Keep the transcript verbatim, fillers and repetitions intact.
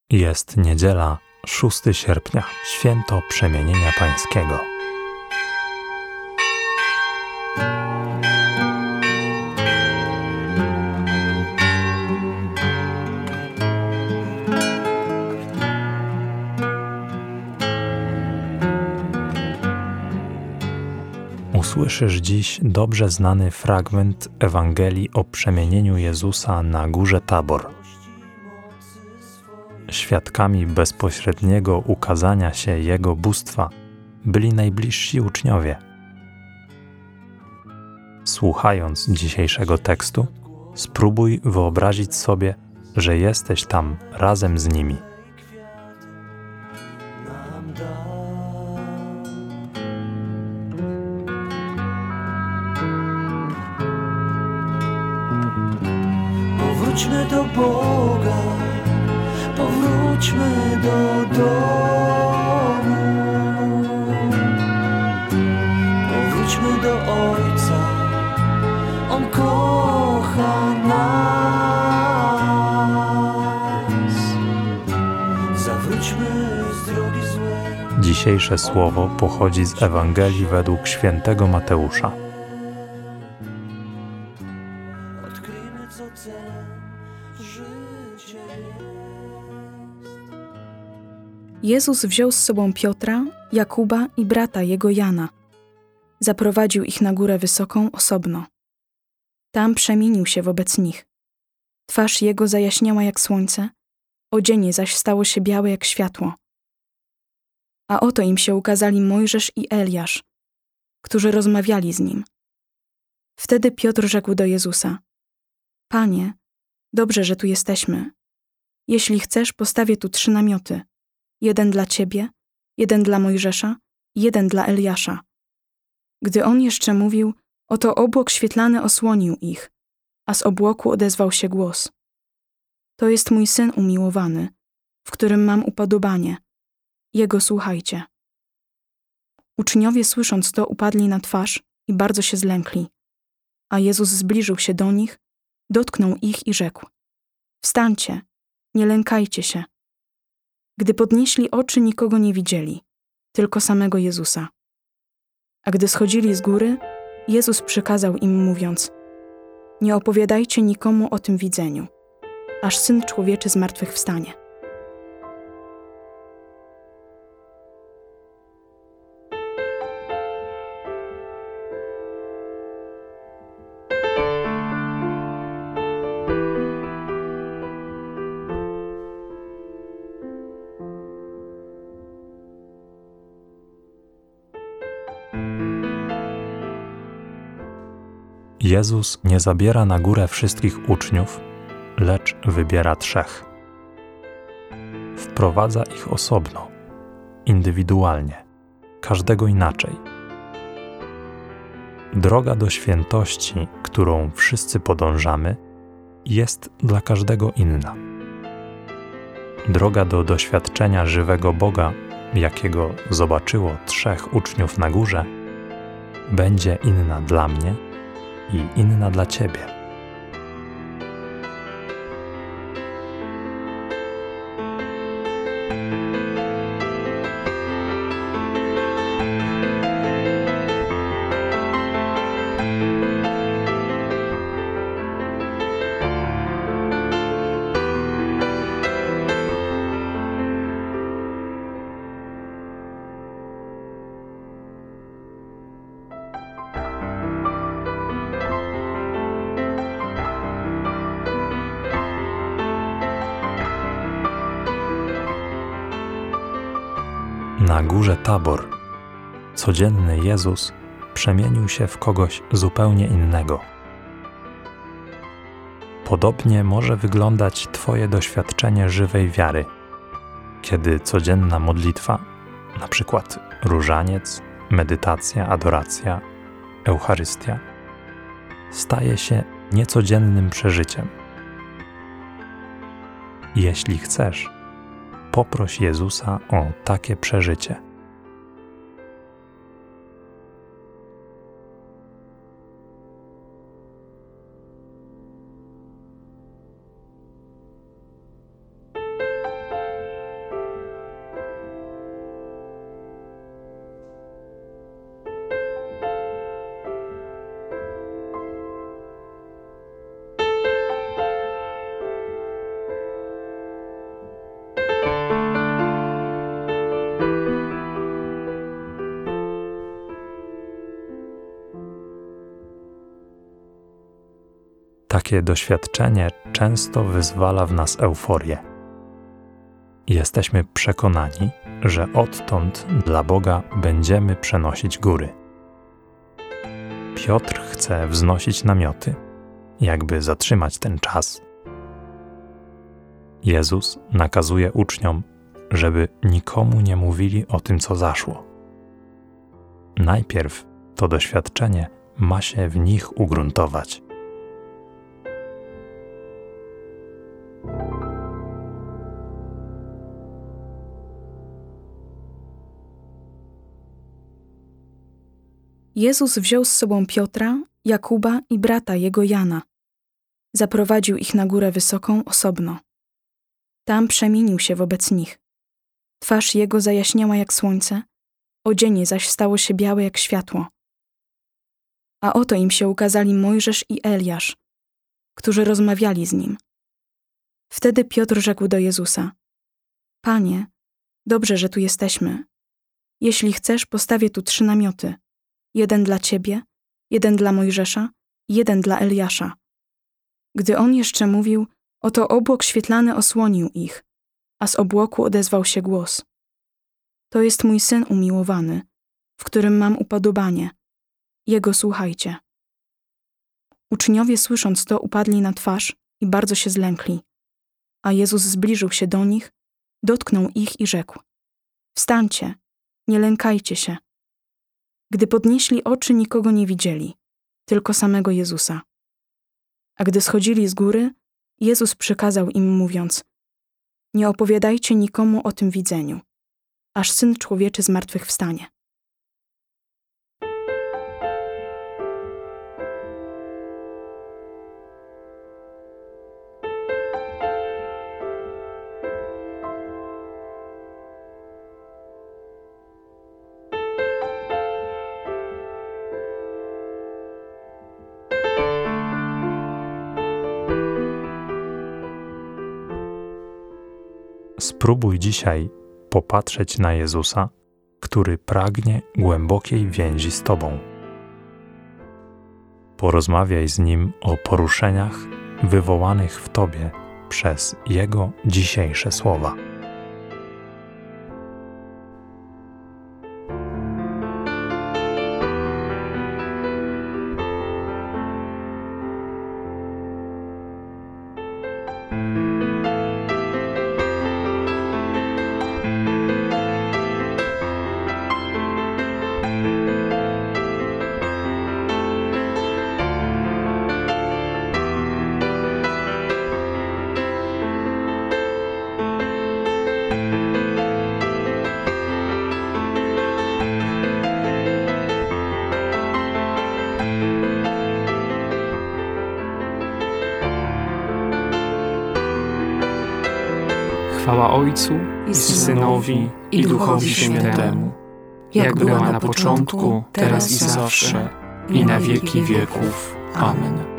Jest niedziela, szóstego sierpnia, święto Przemienienia Pańskiego. Usłyszysz dziś dobrze znany fragment Ewangelii o przemienieniu Jezusa na górze Tabor. Świadkami bezpośredniego ukazania się Jego bóstwa byli najbliżsi uczniowie. Słuchając dzisiejszego tekstu, spróbuj wyobrazić sobie, że jesteś tam razem z nimi. Powróćmy do Boga, powróćmy do domu, powróćmy do Ojca, On kocha nas, zawróćmy z drogi złej. Dzisiejsze słowo pochodzi z Ewangelii według świętego Mateusza. Odkryjmy, co celem życia jest. Jezus wziął z sobą Piotra, Jakuba i brata jego Jana. Zaprowadził ich na górę wysoką osobno. Tam przemienił się wobec nich. Twarz jego zajaśniała jak słońce, odzienie zaś stało się białe jak światło. A oto im się ukazali Mojżesz i Eliasz, którzy rozmawiali z nim. Wtedy Piotr rzekł do Jezusa: Panie, dobrze, że tu jesteśmy. Jeśli chcesz, postawię tu trzy namioty. Jeden dla Ciebie, jeden dla Mojżesza i jeden dla Eliasza. Gdy on jeszcze mówił, oto obłok świetlany osłonił ich, a z obłoku odezwał się głos: To jest mój Syn umiłowany, w którym mam upodobanie. Jego słuchajcie. Uczniowie, słysząc to, upadli na twarz i bardzo się zlękli. A Jezus zbliżył się do nich, dotknął ich i rzekł: Wstańcie, nie lękajcie się. Gdy podnieśli oczy, nikogo nie widzieli, tylko samego Jezusa. A gdy schodzili z góry, Jezus przykazał im, mówiąc: Nie opowiadajcie nikomu o tym widzeniu, aż Syn Człowieczy zmartwychwstanie. Jezus nie zabiera na górę wszystkich uczniów, lecz wybiera trzech. Wprowadza ich osobno, indywidualnie, każdego inaczej. Droga do świętości, którą wszyscy podążamy, jest dla każdego inna. Droga do doświadczenia żywego Boga, jakiego zobaczyło trzech uczniów na górze, będzie inna dla mnie i inna dla Ciebie. Na górze Tabor codzienny Jezus przemienił się w kogoś zupełnie innego. Podobnie może wyglądać Twoje doświadczenie żywej wiary, kiedy codzienna modlitwa, na przykład różaniec, medytacja, adoracja, Eucharystia, staje się niecodziennym przeżyciem. Jeśli chcesz, poproś Jezusa o takie przeżycie. Takie doświadczenie często wyzwala w nas euforię. Jesteśmy przekonani, że odtąd dla Boga będziemy przenosić góry. Piotr chce wznosić namioty, jakby zatrzymać ten czas. Jezus nakazuje uczniom, żeby nikomu nie mówili o tym, co zaszło. Najpierw to doświadczenie ma się w nich ugruntować. Jezus wziął z sobą Piotra, Jakuba i brata jego Jana. Zaprowadził ich na górę wysoką osobno. Tam przemienił się wobec nich. Twarz jego zajaśniała jak słońce, odzienie zaś stało się białe jak światło. A oto im się ukazali Mojżesz i Eliasz, którzy rozmawiali z nim. Wtedy Piotr rzekł do Jezusa: Panie, dobrze, że tu jesteśmy. Jeśli chcesz, postawię tu trzy namioty. Jeden dla Ciebie, jeden dla Mojżesza i jeden dla Eliasza. Gdy on jeszcze mówił, oto obłok świetlany osłonił ich, a z obłoku odezwał się głos: To jest mój Syn umiłowany, w którym mam upodobanie. Jego słuchajcie. Uczniowie słysząc to upadli na twarz i bardzo się zlękli. A Jezus zbliżył się do nich, dotknął ich i rzekł: Wstańcie, nie lękajcie się. Gdy podnieśli oczy, nikogo nie widzieli, tylko samego Jezusa. A gdy schodzili z góry, Jezus przykazał im, mówiąc: Nie opowiadajcie nikomu o tym widzeniu, aż Syn Człowieczy zmartwychwstanie. Spróbuj dzisiaj popatrzeć na Jezusa, który pragnie głębokiej więzi z Tobą. Porozmawiaj z Nim o poruszeniach wywołanych w Tobie przez Jego dzisiejsze słowa. Chwała Ojcu i Synowi i Duchowi Świętemu, jak była na początku, teraz i zawsze, i na wieki wieków. Amen.